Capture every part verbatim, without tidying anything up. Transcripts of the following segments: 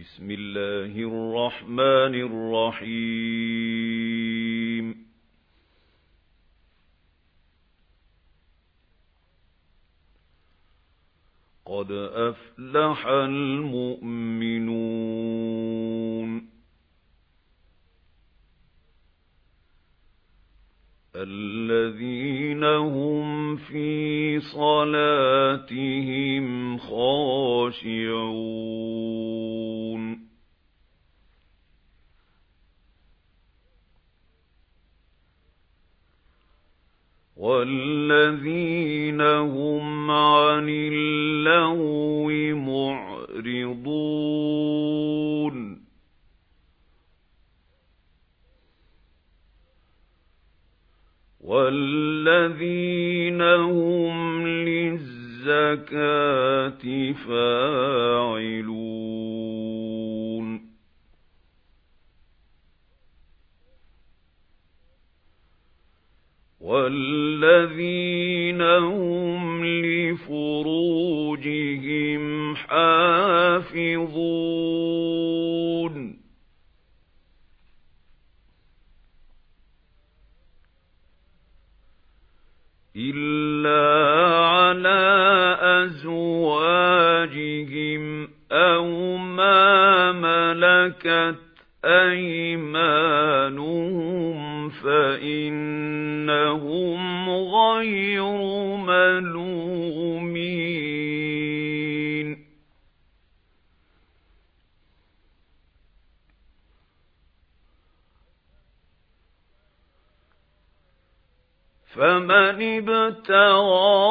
بسم الله الرحمن الرحيم قد أفلح المؤمنون الذين هم في صلاتهم خاشعون والذين هم عن اللغو معرضون والذين هم للزكاة فاعلون والذين هم لفروجهم حافظون إلا على أزواجهم أو ما ملكت أيمانهم فإنهم غير ملومين فمن ابتغى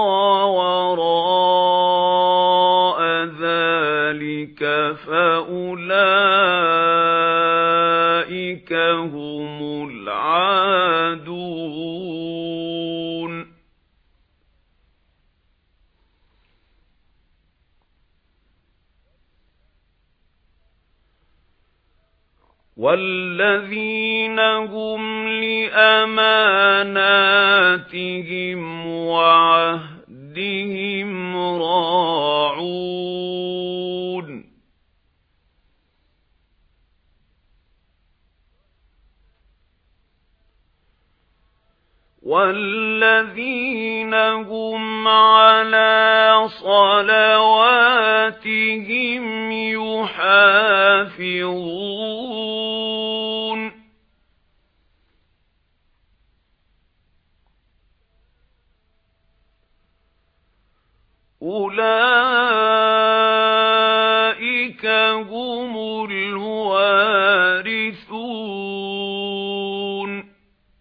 وراء ذلك فأولئك هم العادون والذين هم لأماناتهم وعهدهم راعون والذين هم على صلواتهم يحافظون أولئك هم الوارثون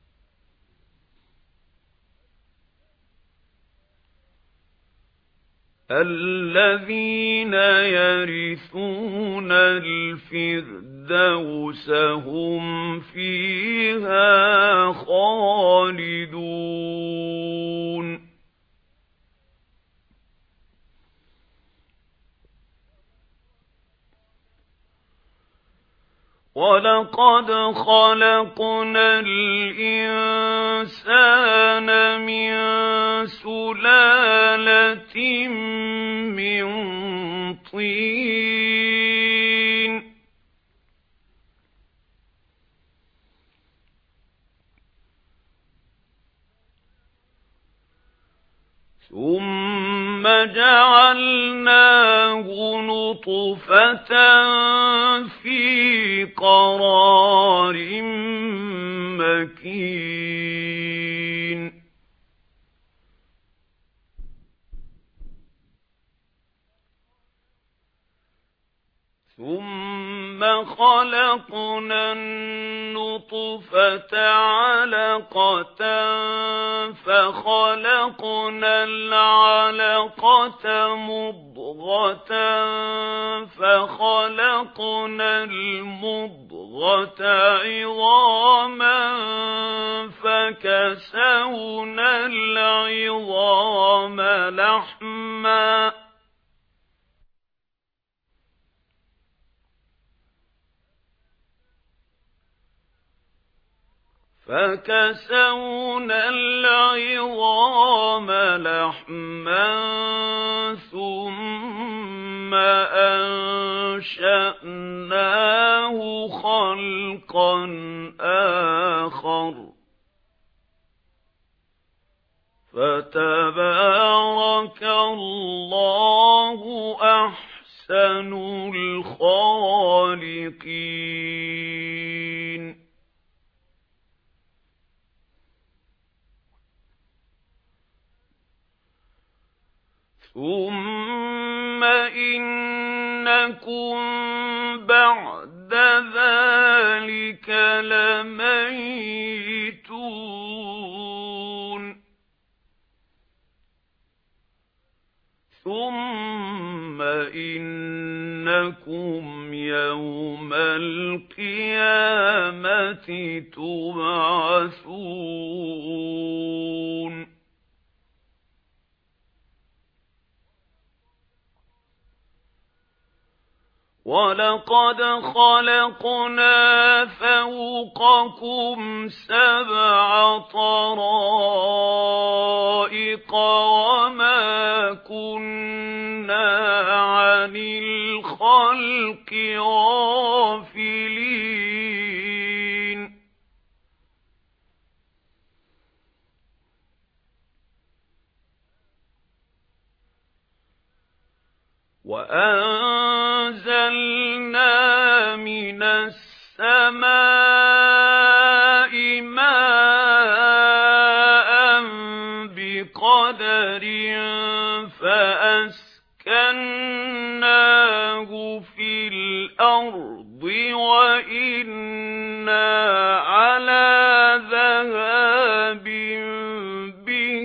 الذين يرثون الفردوس هم فيها خالدون وَلَقَدْ خَلَقْنَا الْإِنسَانَ مِنْ سُلَالَةٍ مِنْ طِينٍ ثُمَّ جَعَلْنَاهُ نُطْفَةً فِي قَرَارٍ مَكِينٍ ثُمَّ خَلَقْنَا النُّطْفَةَ عَلَقَةً فَخَلَقْنَا الْعَلَقَةَ مُضْغَةً فَخَلَقْنَا الْمُضْغَةَ عِظَامًا فَكَسَوْنَا الْعِظَامَ لَحْمًا فَكَسَوْنَا الْعِظَامَ لَحْمًا ثُمَّ أَنشَأْنَاهُ أَنشَأْنَاهُ خَلْقًا آخَرَ فَتَبَارَكَ اللَّهُ أَحْسَنُ الْخَالِقِينَ. ثُمَّ إِنَّكُمْ بَعْدَ ذَلِكَ لَمَيِّتُونَ ثُمَّ إِنَّكُمْ يَوْمَ الْقِيَامَةِ تُبْعَثُونَ. وَلَقَدْ خَلَقْنَا فَوْقَكُمْ سَبْعَ طَرَائِقَ وَمَا كُنَّا عَنِ الْخَلْقِ غَافِلِينَ. وَأَنزَلْنَا مِنَ السَّمَاءِ مَاءً بِقَدَرٍ فَأَسْكَنَّاهُ فِي الْأَرْضِ وَإِنَّا عَلَى ذَهَابٍ بِهِ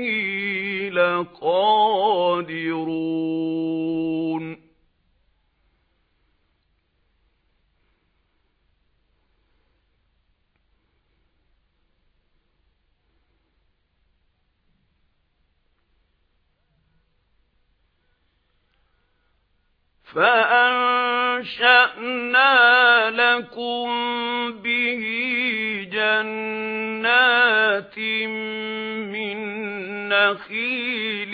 لَقَادِرُونَ. فَأَنشَأْنَا لَكُم بِهِ جَنَّاتٍ مِّن نَّخِيلٍ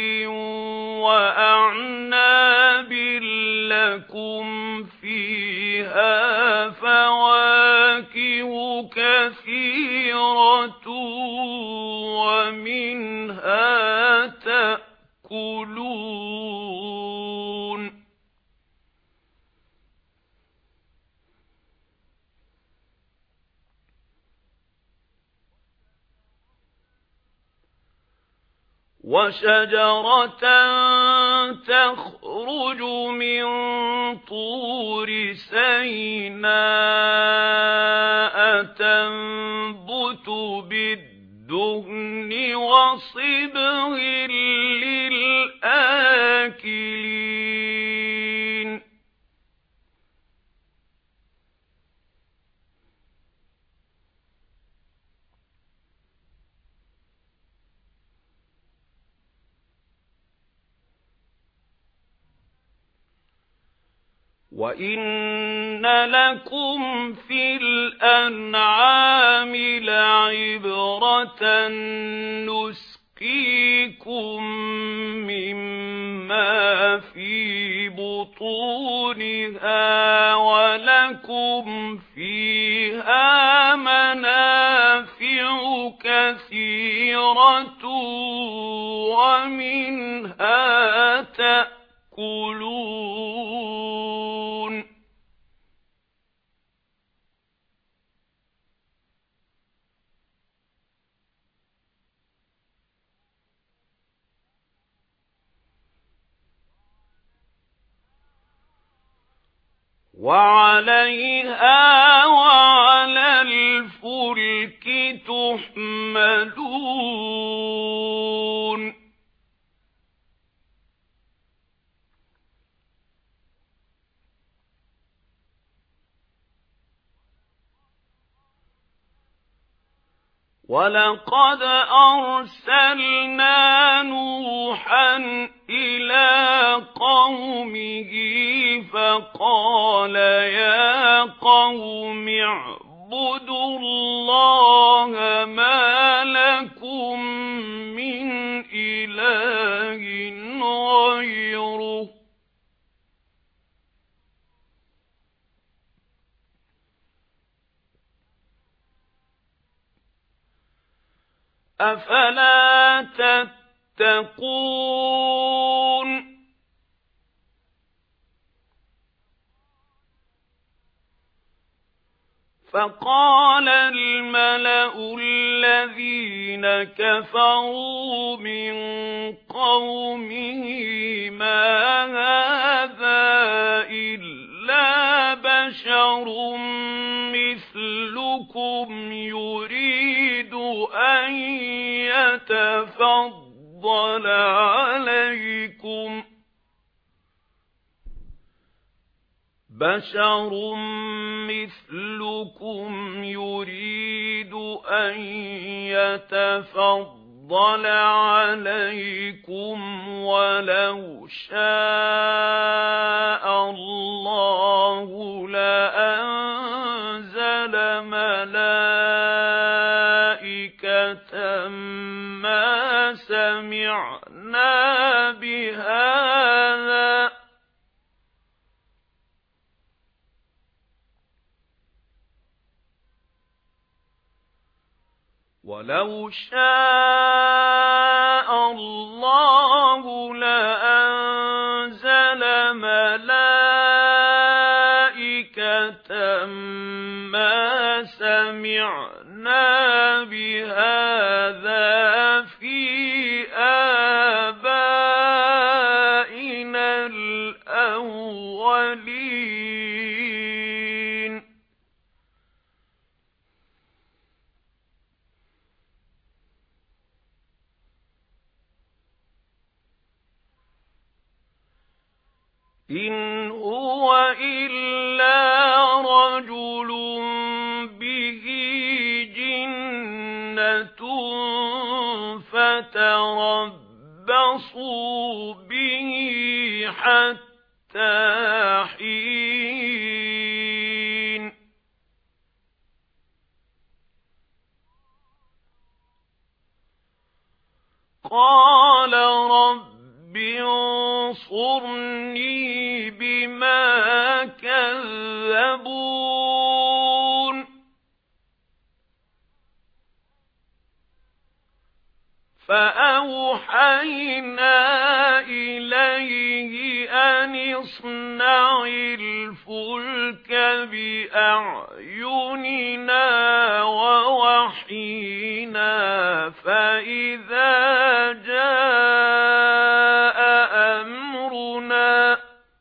وَأَعْنَابٍ لَّكُمْ فِيهَا فَوَاكِهُ كَثِيرَةٌ وَمِنْهَا تَأْكُلُونَ. وَشَجَرَةً تَخْرُجُ مِن طُورِ سَيْنَاءَ تَنبُتُ بِالدُّهْنِ وَصِبْغٍ لِّلْآكِلِينَ. وَإِنَّ لَكُمْ فِي الْأَنْعَامِ لَعِبْرَةً نُسْقِيكُم مِّمَّا فِي بُطُونِهَا وَلَكُمْ فِيهَا مَنَافِعُ كَثِيرَةٌ وَمِنْهَا تَأْكُلُونَ. وَعَلَيْهَا وَعَلَى الْفُلْكِ تُحْمَلُونَ. وَلَقَدْ أَرْسَلْنَا نُوحًا إِلَى قَوْمِهِ فَقَالَ يَا قَوْمِ اعْبُدُوا اللَّهَ مَا لَكُمْ مِنْ إِلَٰهٍ غَيْرُهُ أفلا تتقون فقال الملأ الذين كفروا من قومه ما هذا إلا بشر مثلكم يريد أن يتفضل عليكم بشر مثلكم يريد أن يتفضل عليكم ولو شاء الله لأنزل ملائكة ما سمعنا بهذا ولو شاء الله لأنزل ملائكة ما سمعنا بهذا في آبائنا الأولين إن هو إلا رجل به جنة فتربصوا به حتى حين قال رب انصرني بما كذبون فأوحينا إليه أن اصنع الفلك بأعيننا ووحينا فإذا جاء أمرنا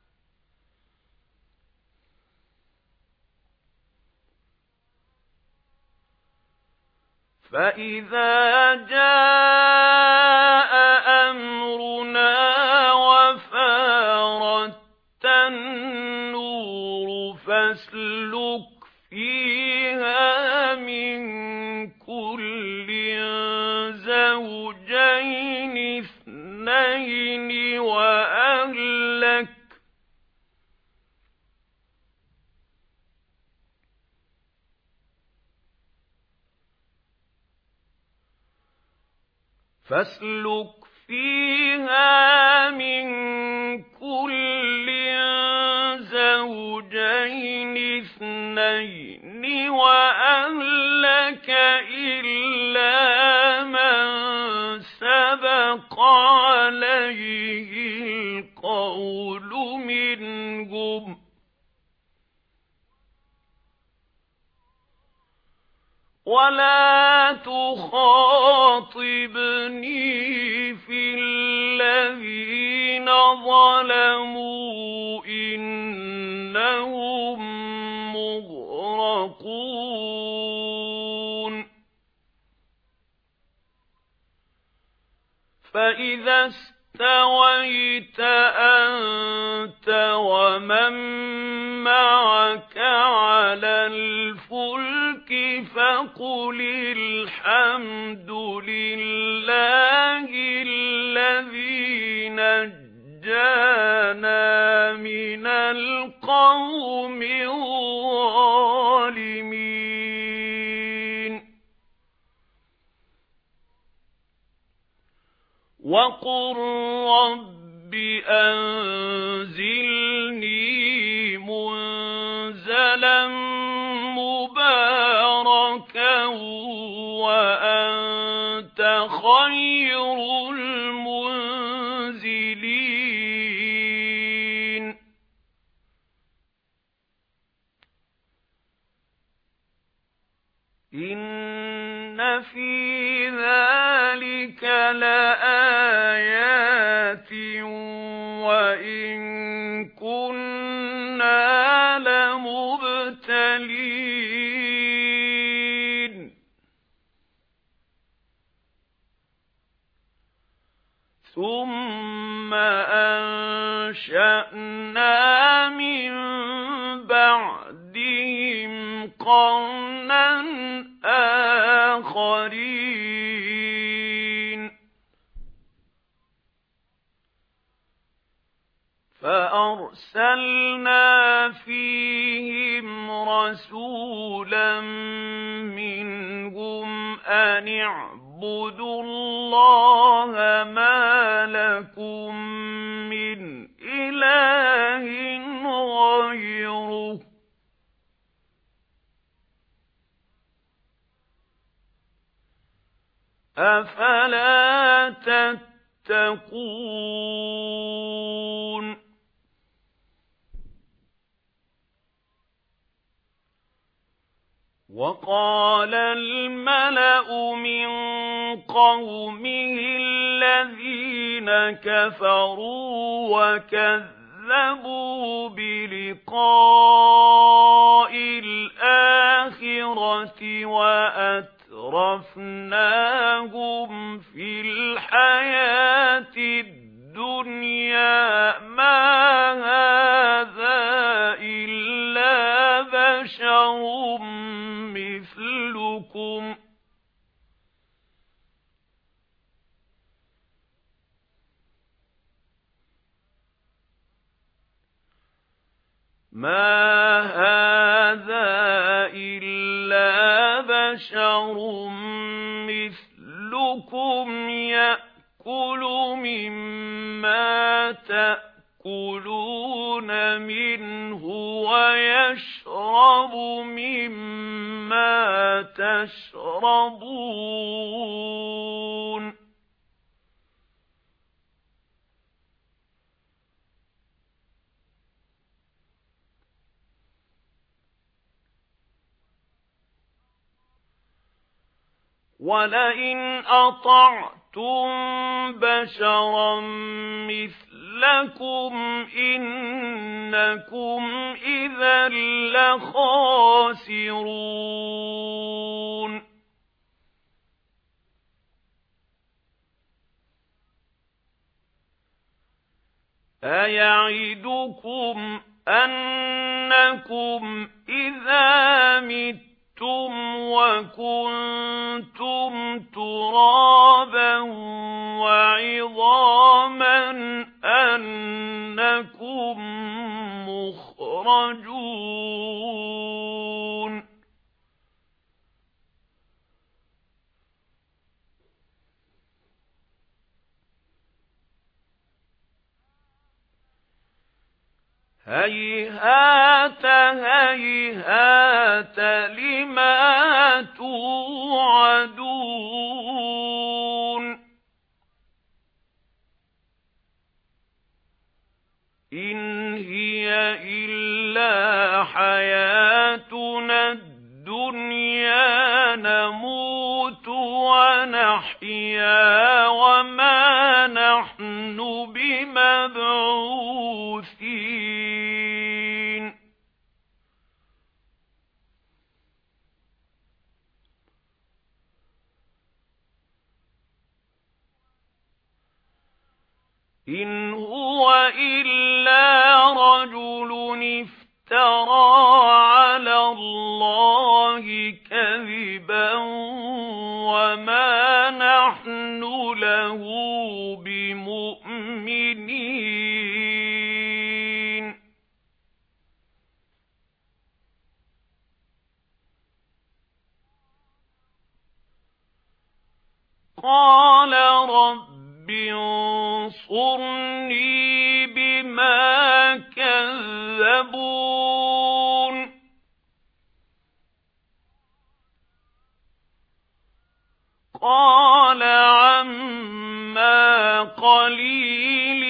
فإذا جاء أمرنا وفارت النور فاسلك فيها من كل زوجين اثنين وأهلك فاسلك فيها من كل زوجين اثنين وأهلك إلا من سبق عليه القول منهم ولا تخاطبني في الذين ظلموا إنهم مغرقون فإذا استويت أنت ومن معك على الفلك فقل الحمد لله الذي نجانا من القوم الظالمين وقل رب أنزلني منزلا مباركا وأنت إِنَّ فِي ذَلِكَ لَآيَاتٍ وَإِن كُنَّا لَمُبْتَلِينَ ثُمَّ أَنشَأْنَا مِن بَعْدِهِمْ قَرْنًا آخَرِينَ فَأَرْسَلْنَا فِيهِمْ رَسُولًا مِنْهُمْ أَنِ اعْبُدُوا اللَّهَ مَا لَكُمْ مِنْ إِلَٰهٍ غَيْرُهُ أَفَلَا تَتَّقُونَ وَقَالَ الْمَلَأُ مِنْ قَوْمِهِ الَّذِينَ كَفَرُوا وَكَذَّبُوا بِلِقَاءِ الْآخِرَةِ وَأَتْرَفْنَاهُمْ فِي الْحَيَاةِ الدُّنْيَا مَا هَذَا إِلَّا بَشَرٌ مِثْلُكُمْ مَا هَذَا إِلَّا بَشَرٌ مِثْلُكُمْ يَأْكُلُ مِمَّا تَأْكُلُونَ مِنْهُ وَيَشْرَبُ مِمَّا تَشْرَبُونَ وَلَئِنْ أَطَعْتُمْ بَشَرًا مِثْلَكُمْ إِنَّكُمْ إِذًا لَخَاسِرُونَ أَيَعِدُكُمْ أَنَّكُمْ إِذَا مِتُّمْ وَكُنْتُمْ تُرَابًا وَعِظَامًا أَنَّكُمْ مُخْرَجُونَ هَيْهَاتَ هَيْهَاتَ لِمَا تُوعَدُونَ إِنْ هِيَ إِلَّا حَيَاتُنَا الدُّنْيَا نَمُوتُ وَنَحْيَا وَمَا نَحْنُ بِمَبْعُوثِينَ إِنْ هُوَ إِلَّا رَجُلٌ افْتَرَى عَلَى اللَّهِ كَذِبًا وَمَا نَحْنُ لَهُ بِمُؤْمِنِينَ قَالَ رَبِّ انصُرْنِي بِمَا كَذَّبُونِ قَالَ عَمَّا قَلِيلٍ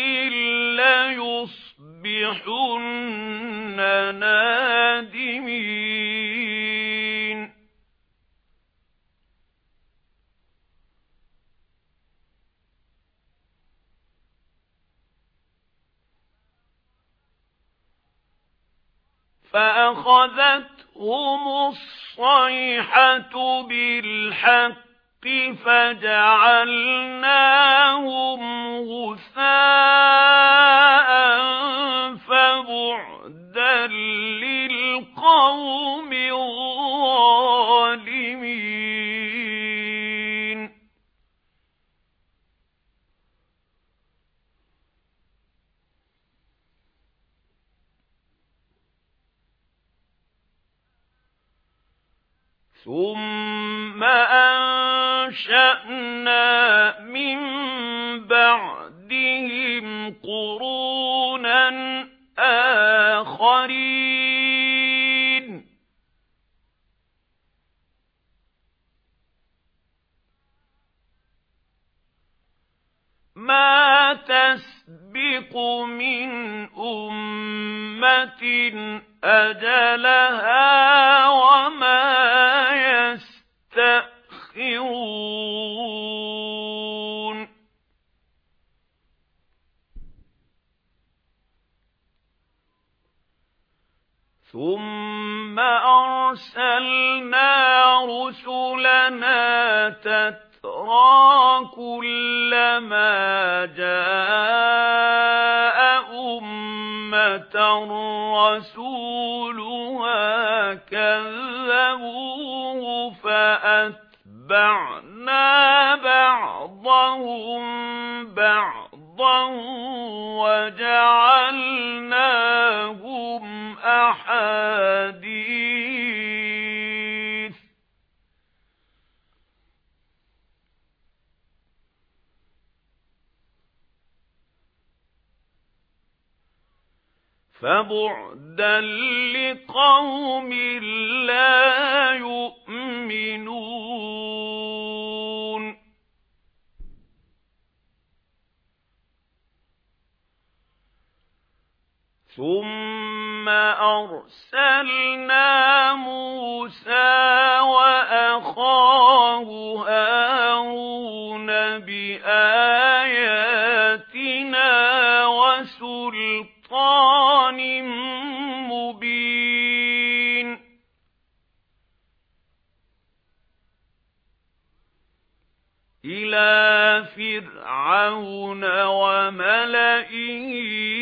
لَيُصْبِحُنَّ نَادِمِينَ فأخذتهم الصيحة بالحق فجعلناهم غثاء فبعدا للقوم الظالمين. ثم أنشأنا من بعدهم قرونا آخرين ما تسبق من أمة أجلها وما يستأخرون. ثم أرسلنا رسلنا تترى كلما جاء أمة رسولها كذبوه فأتبعنا بعضهم بعضا وجعلناهم أحاديث فبعدا لقوم لا يؤمنون. ثم أرسلنا موسى وأخاه هارون بآياتنا وسلطان مبين إلى فرعون وملئه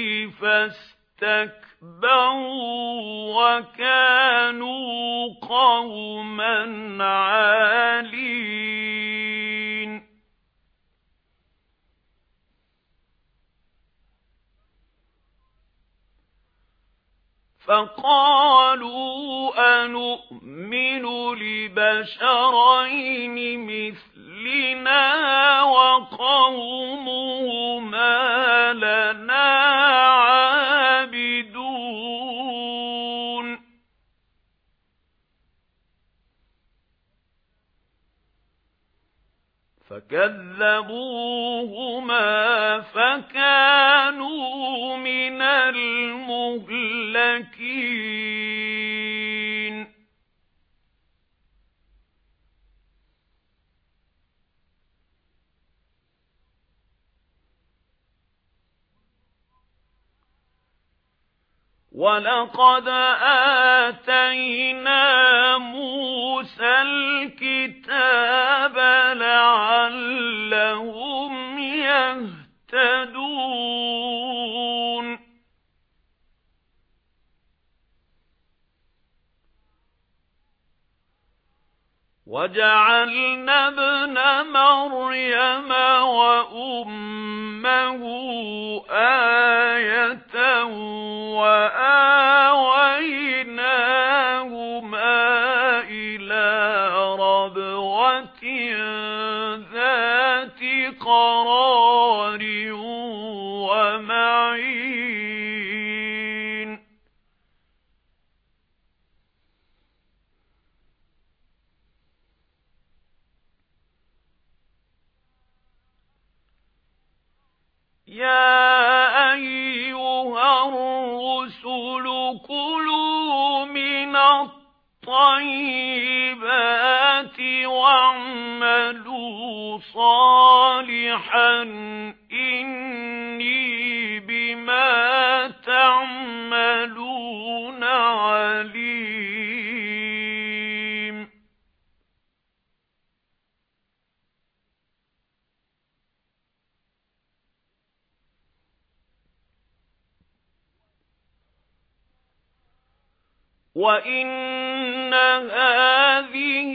فاستكبروا وكانوا قوما عالين. فقالوا أنؤمن لبشرين مثلنا وقومهما لنا عابدون. فكذبوهما فكانوا من المهلكين. وَلَقَدْ آتَيْنَا مُوسَى الْكِتَابَ لَعَلَّهُمْ يَهْتَدُونَ. وَجَعَلْنَا ابْنَ مَرْيَمَ وَأُمَّهُ آيَةً وَآوَيْنَاهُمَا إِلَى رَبْوَةٍ ذَاتِ قَرَارٍ وَمَعِينٍ. يَا أَيُّهَا الرُّسُلُ كُلُوا مِنَ الطَّيِّبَاتِ وَاعْمَلُوا صَالِحًا إِنِّي بِمَا تَعْمَلُونَ عَلِيمٌ. وَإِنَّ هَٰذِهِ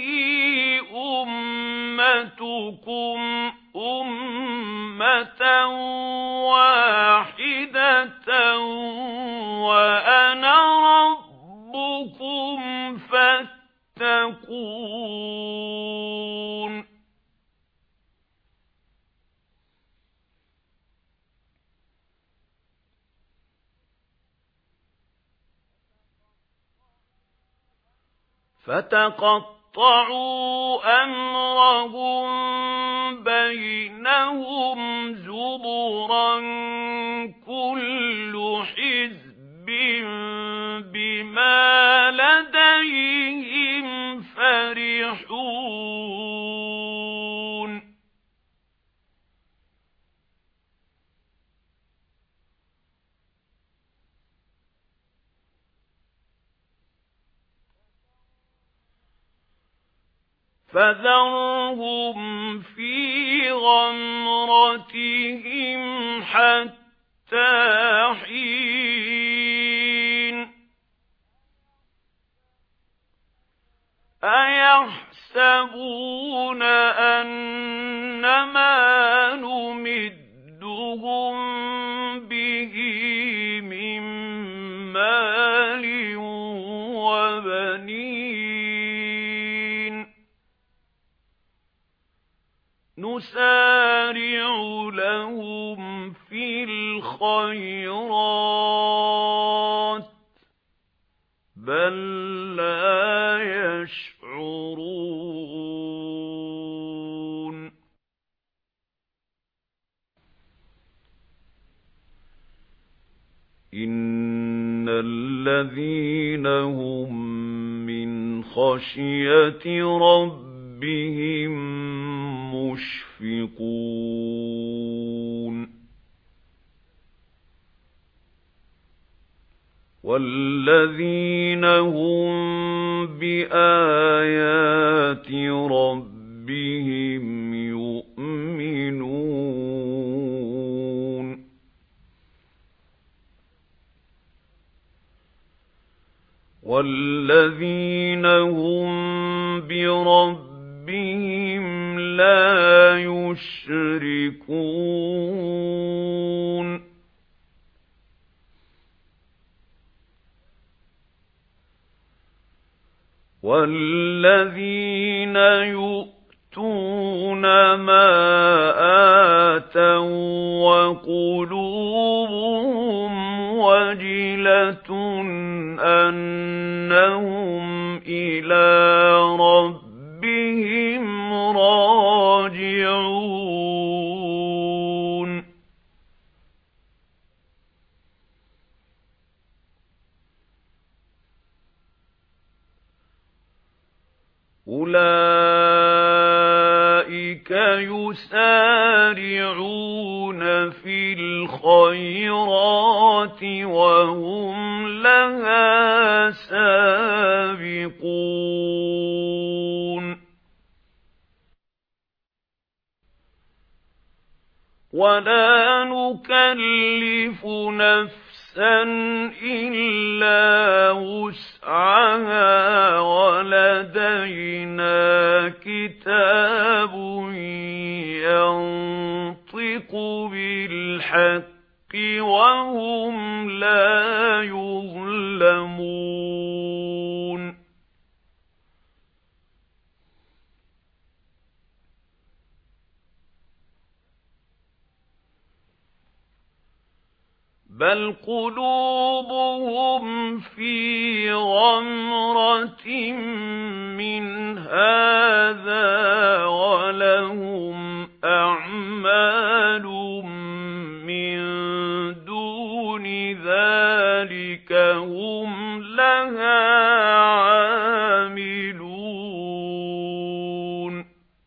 أُمَّتُكُمْ أُمَّةً وَاحِدَةً وَأَنَا رَبُّكُمْ فَاتَّقُونِ. فَتَقَطَّعُوا أَمْرَهُم بَيْنَهُمْ زُبُرًا ۖ كُلُّ حِزْبٍ بِمَا لَدَيْهِمْ فَرِحُونَ. فَذَرْهُمْ فِي غَمْرَتِهِمْ حَتَّىٰ حِينٍ. أَيَحْسَبُونَ أَنَّمَا نُمِدُّهُم بِهِ مِن مَّالٍ وَبَنِينَ نُسَارِعُ لَهُمْ فِي الْخَيْرَاتِ بَل لَّا يَشْعُرُونَ. إِنَّ الَّذِينَ هُم مِّنْ خَشْيَةِ رَبِّهِم مُشْفِقُونَ وَالَّذِينَ هُم بِآيَاتِ رَبِّهِمْ يُؤْمِنُونَ وَالَّذِينَ هُم بِرَبِّهِمْ لَا يُشْرِكُونَ وَالَّذِينَ يُؤْتُونَ مَا آتَوا وَقُلُوبُهُمْ وَجِلَةٌ أَنَّهُمْ إِلَى رَبِّهِمْ رَاجِعُونَ أُولَئِكَ يُسَارِعُونَ فِي الْخَيْرَاتِ وَهُمْ لَهَا سَابِقُونَ وَلَا نُكَلِّفُ نَفْسًا إِلَّا وُسْعَهَا وَلَدَيْنَا كِتَابٌ يَنطِقُ بِالْحَقِّ وَهُمْ لَا يُظْلَمُونَ بَلْ قُلُوبُهُمْ فِي غَمْرَةٍ مِّنْ هَٰذَا وَلَهُمْ أَعْمَالٌ مِّن دُونِ ذَٰلِكَ هُمْ لَهَا عَامِلُونَ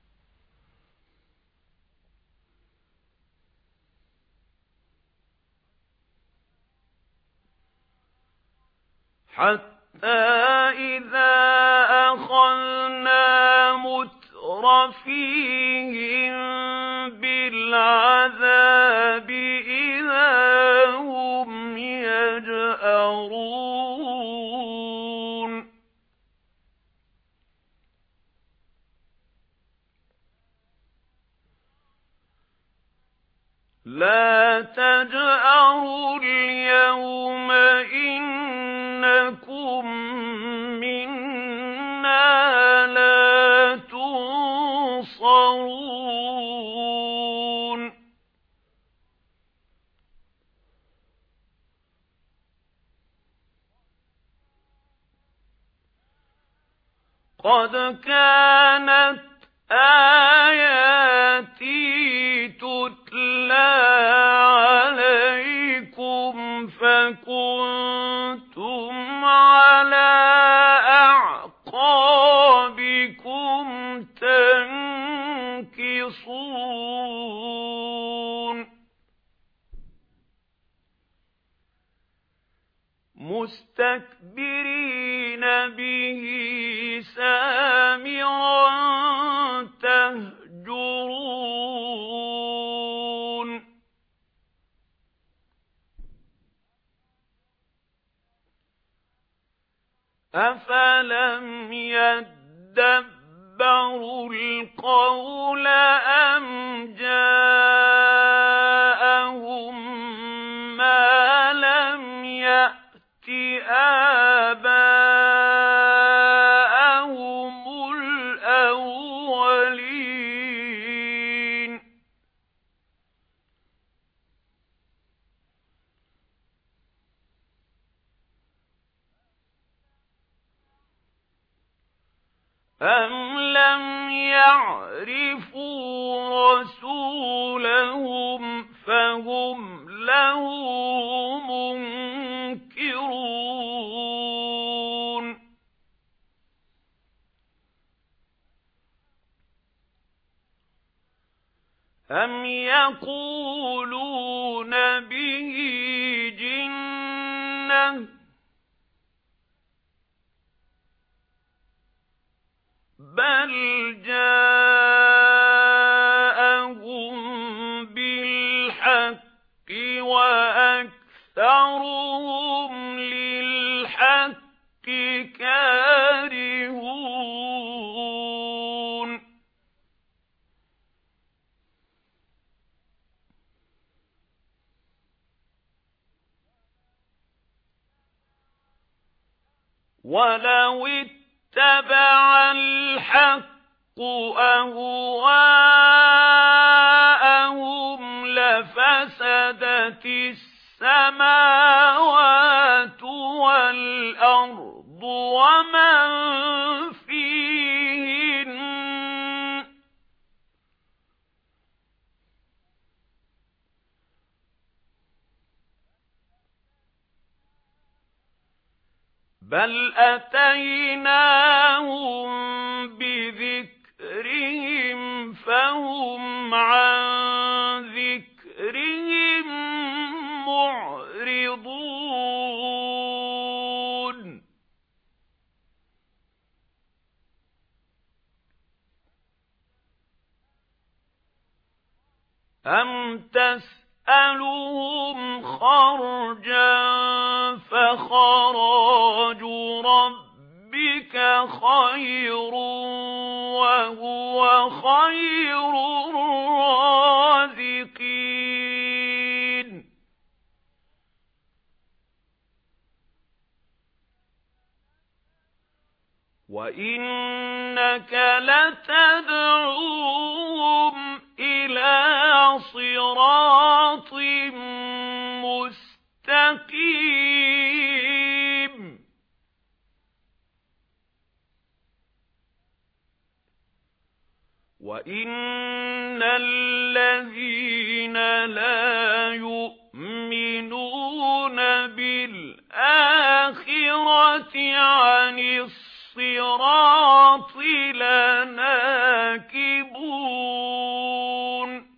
حَتَّى إِذَا أَخَذْنَا مُتْرَفِيهِم بِالْعَذَابِ إِذَا هُمْ يَجْأَرُونَ لا تجأروا اليوم إنكم منا لا تنصرون قد كانت آياتي تتلى عليكم فكنتم على أعقابكم تنكصون مستكبرين به سامرا تهجرون أفلم يدبروا القول أم جاءهم ما لم يأت آباءهم الأولين أم لم يعرفوا رسولهم فهم له منكرون أم يقولون به جنة بل جاءهم بالحق وأكثرهم للحق كارهون ولو اتبع الحق أهواءهم لفسدت السماوات والأرض ومن فيهن بل أتيناهم بذكرهم فهم عن ذكرهم معرضون أم تسألهم خرجا فخراج ربك خير وهو خير الرازقين وإنك لتدعوهم إلى صراط مستقيم وإن الذين لا يؤمنون بالآخرة عن الصراط لناكبون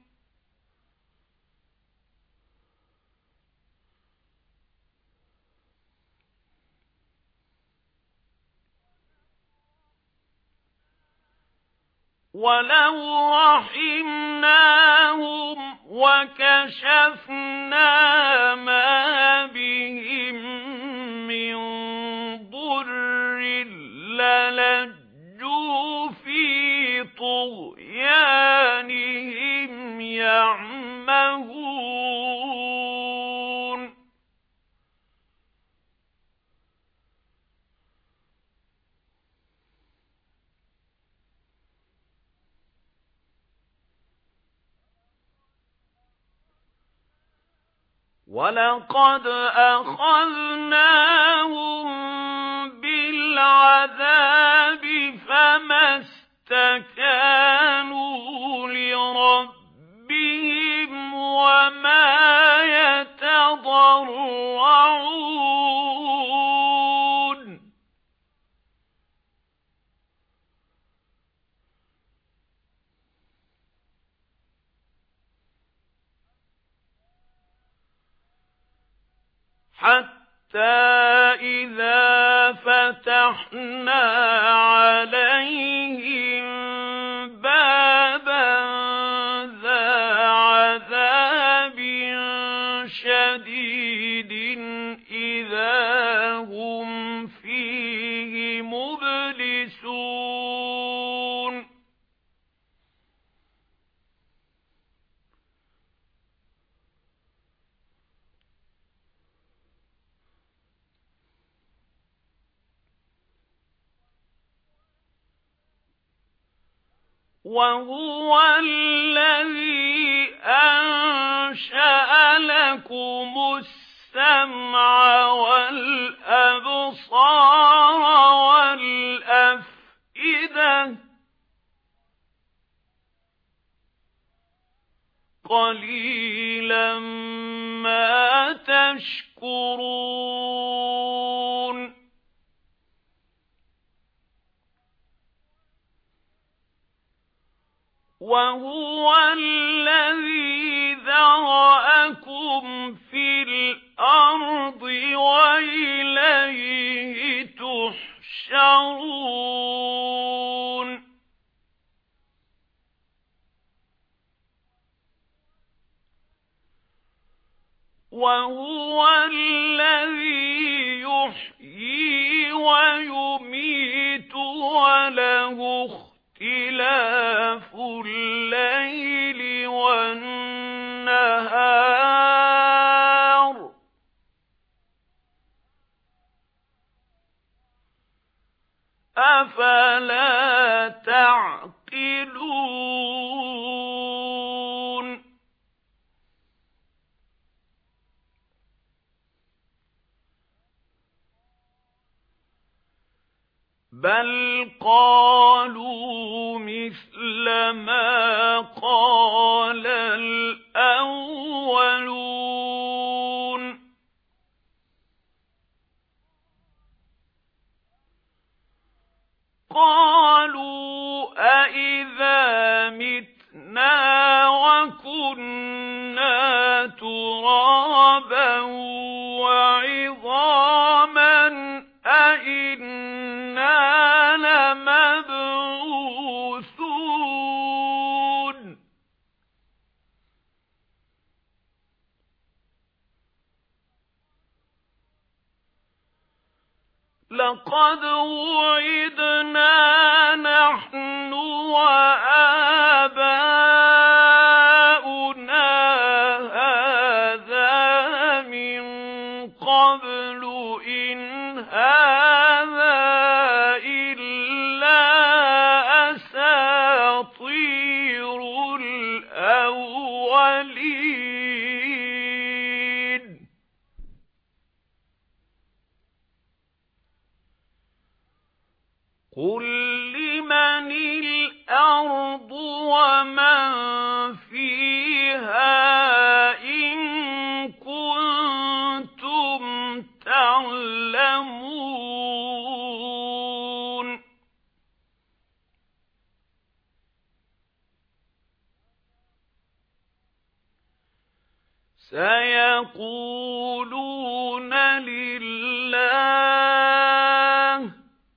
ولو رحمناهم وكشفنا ما بهم من ضر للجوا في طغيانهم يعمهون وَلَقَدْ أَخَذْنَاهُمْ بِالْعَذَابِ فَمَا اسْتَكَانُوا لِرَبِّهِمْ وَمَا يَتَضَرَّعُونَ حَتَّى إِذَا فَتَحْنَا عَلَيْهِمْ بَابًا ذَا عَذَابٍ شَدِيدٍ إِذَا هُمْ فِيهِ مُبْلِسُونَ وَهُوَ الَّذِي أَنشَأَ لَكُمُ السَّمْعَ وَالْأَبْصَارَ وَالْأَفْئِدَةَ قَلِيلًا مَا تَشْكُرُونَ وَهُوَ الَّذِي ذَرَأَكُمْ فِي الْأَرْضِ وَإِلَيْهِ تُحْشَرُونَ وَهُوَ الَّذِي يُحْيِي وَيُمِيتُ وَلَهُ اخْتِلَافُ اللَّيْلِ وَالنَّهَارِ أَفَلَا تَعْقِلُونَ بَلْ قَالُوا مِثْلَ مَا قَالَ الْأَوَّلُونَ قَالُوا أَإِذَا مِتْنَا وَكُنَّا تُرَابًا وَعِظَامًا أَإِنَّا لَمَبْعُوثُونَ لَقَدْ وُعِدْنَا نَحْنُ وَآبَاؤُنَا هَذَا مِنْ قَبْلُ إِنْ هَذَا إِلَّا أَسَاطِيرُ الْأَوَّلِينَ قُلْ لِمَنِ الْأَرْضُ وَمَنْ فِيهَا إِن كُنتُمْ تَعْلَمُونَ سَيَقُولُونَ لِلَّهِ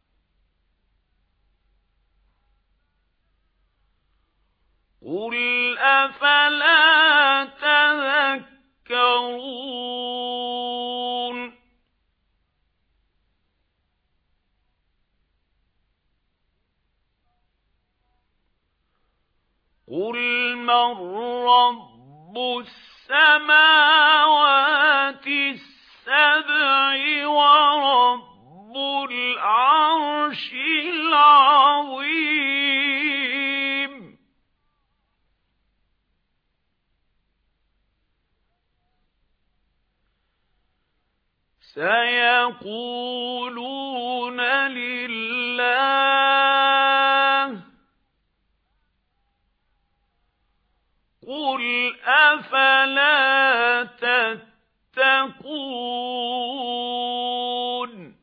قُلْ أَفَلَا تَذَكَّرُونَ قُلْ مَنْ رَبُّ السَّمَاوَاتِ السَّبْعِ وَرَبُّ الْعَرْشِ الْعَظِيمِ سيقولون لله قل أفلا تتقون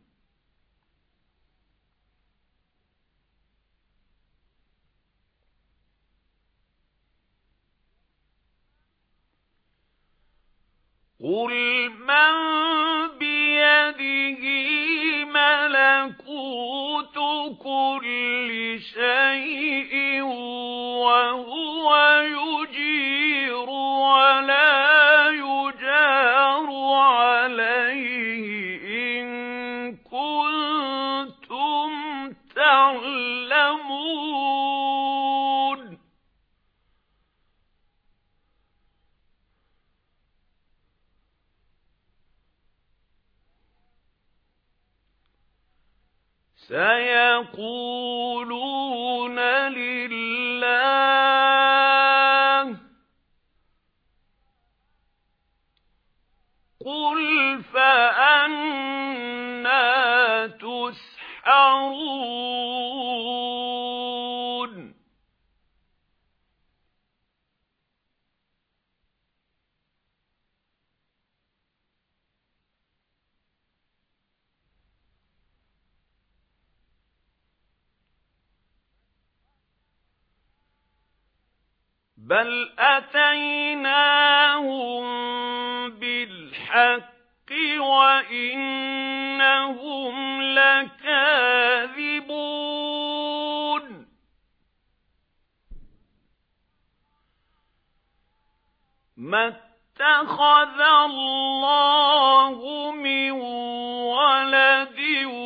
قل من بيده ملكوت كل شيء وهو يجير ولا يجار عليه إن كنتم تعلمون سيقولون لله قل فأنى تسحرون بل أتيناهم بالحق وإنهم لكاذبون ما اتخذ الله من ولد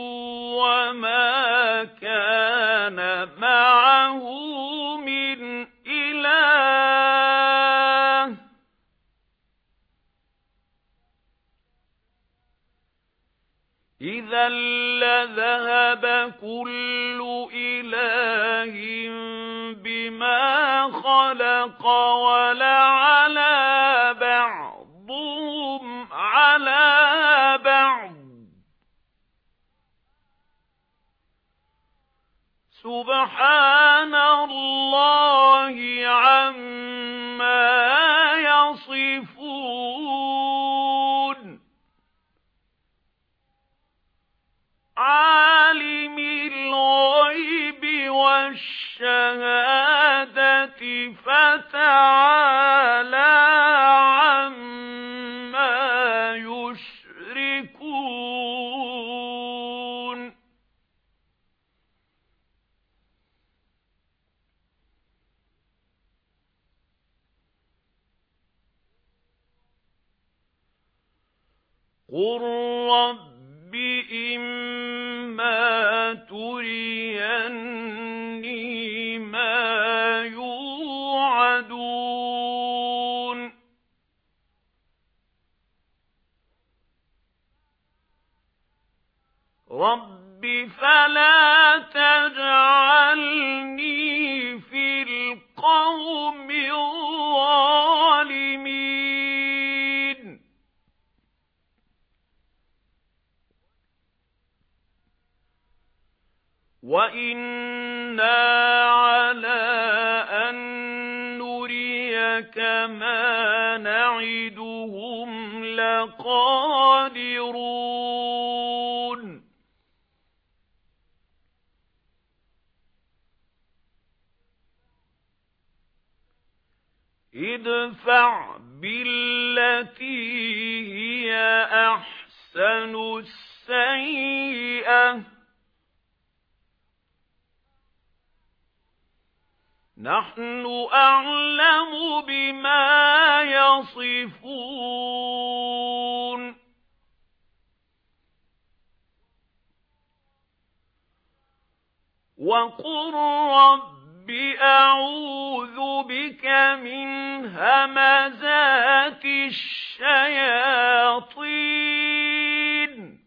وما كان معه من إله إذا لذهب كل إله بما خلق ولعلى بعضهم على بعض سبحان الله عما يصفون عالم الغيب والشهادة فتعالى عما يشركون قل رب إما تريني ما يوعدون رب فلا تجعلني في القوم الظالمين وَإِنَّا عَلَى أَن نُّرِيَكَ مَا نَعِدُهُمْ لَقَادِرُونَ ادْفَعْ بِالَّتِي هِيَ أَحْسَنُ السَّيِّئَةَ نحن أعلم بما يصفون وقل رب أعوذ بك من همزات الشياطين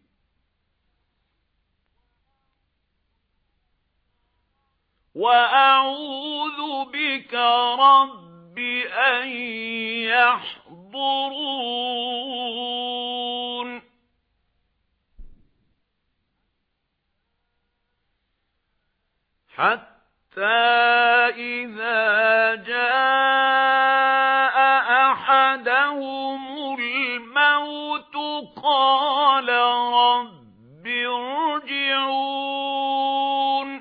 وأعوذ بك رب أن يحضرون حتى إذا جاء أحدهم الموت قال رب ارجعون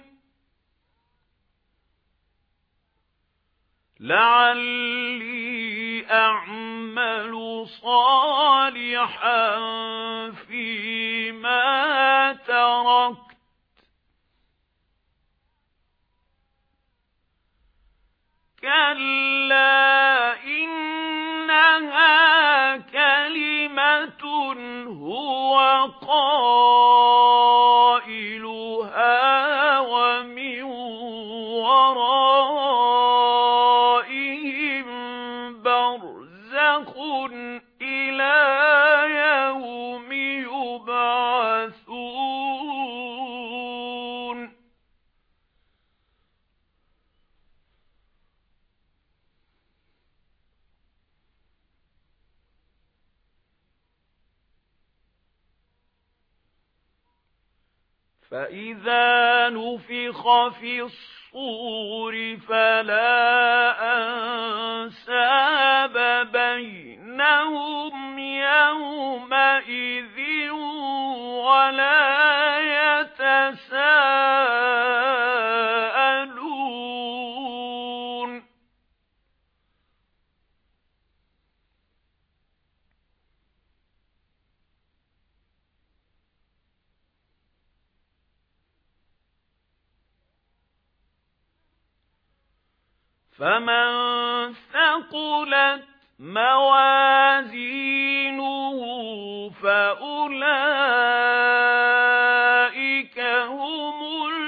لعلي أعمل صالحا فيما تركت كلا إنها كلمة هو قائلها ومن ورائهم برزخ إلى يوم يبعثون فإذا نفخ في الصور فلا أنساب بينهم يومئذ ولا يتساءلون فمن ثقلت موازينه فأولئك هم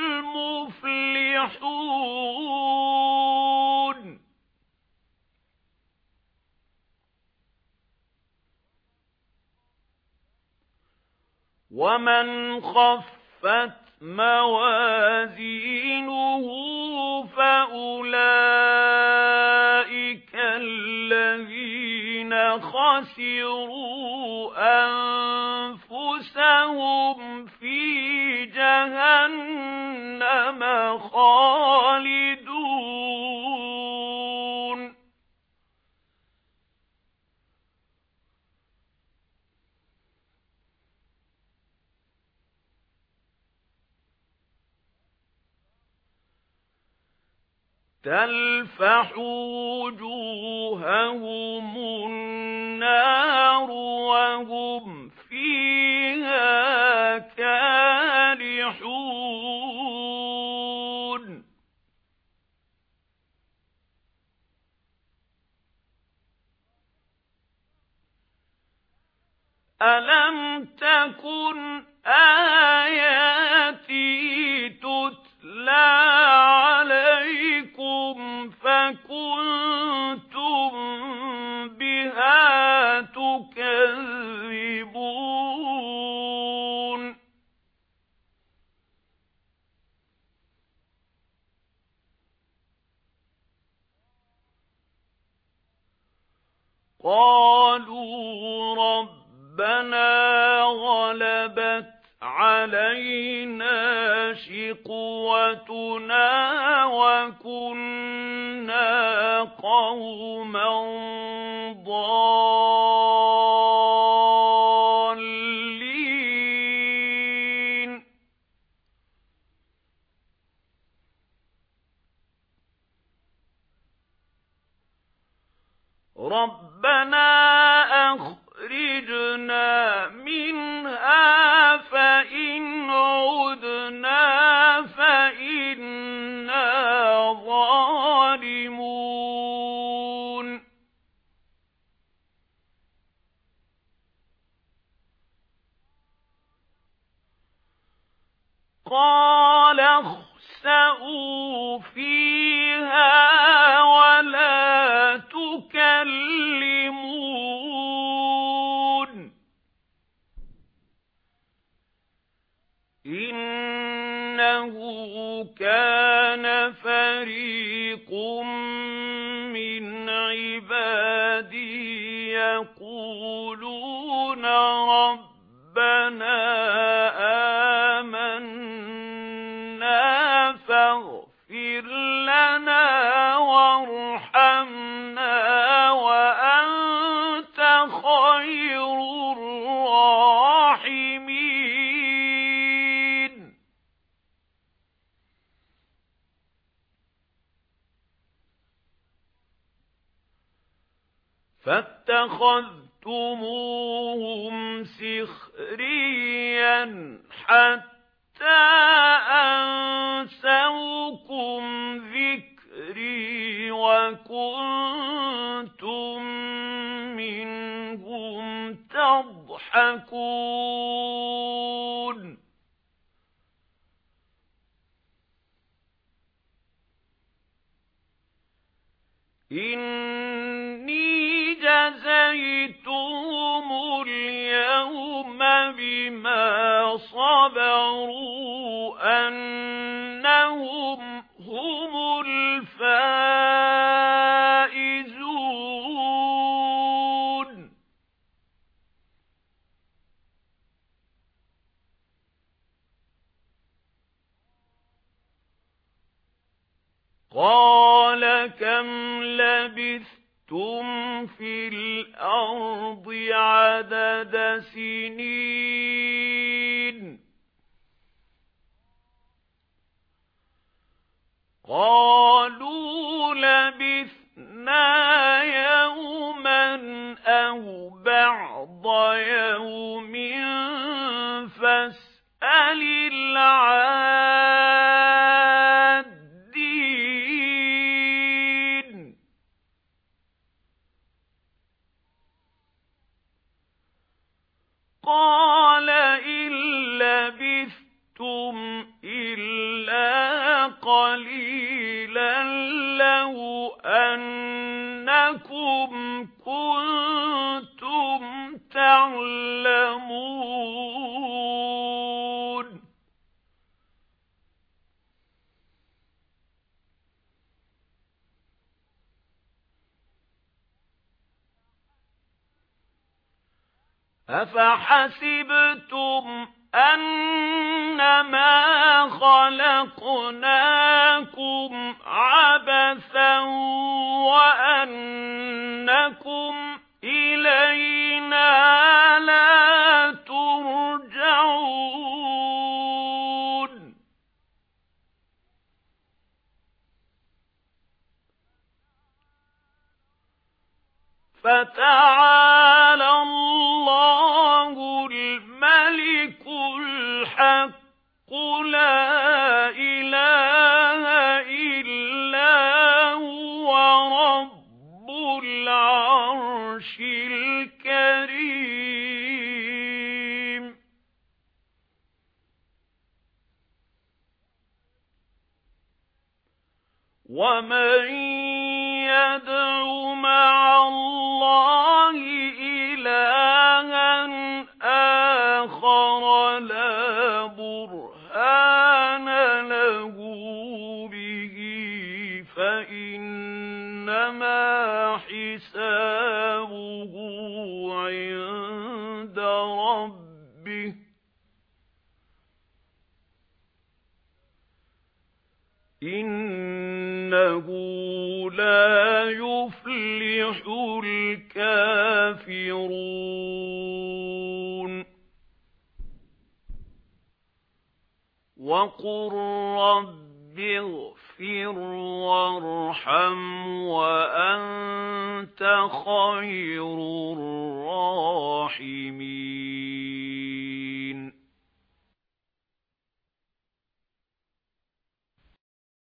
المفلحون ومن خفت موازينه فأولئك الذين خسروا أنفسهم في جهنم خالدون تلفح وجوههم النار وهم فيها كالحون ألم تكن آياتي تتلى عليكم فكنتم بها تكذبون قالوا ربنا غلبت علينا شقوتنا وكنا قوما ضالين ربنا أخرجنا منها فإن عدنا فإنا ظالمون قال اخسئوا فيها ولا تكلمون إنه كان فريق من عبادي يقولون ربنا آمنا فاغفر فاتخذتموهم سخريا حتى أنسوكم ذكري وكنتم منهم تضحكون إني جزيتهم اليوم بما صبروا أنهم هم الفائزون قال كم لبثتم في الأرض عدد سنين قالوا لبثنا يوما أو بعض يوم فاسأل العادين قال إن لبثتم إلا قليلا لو أنكم كنتم تعلمون أفحسبتم أنما خلقناكم عبثا وأنكم إلينا لا ترجعون فتعالى الله الملك الحق لا إله إلا هو رب العرش الكريم ومن يدع مع الله إلها آخر لا برهان له به فإنما حسابه عند ربه إنه لا يفلح الكافرون وقل رب اغفر وارحم وأنت خير الراحمين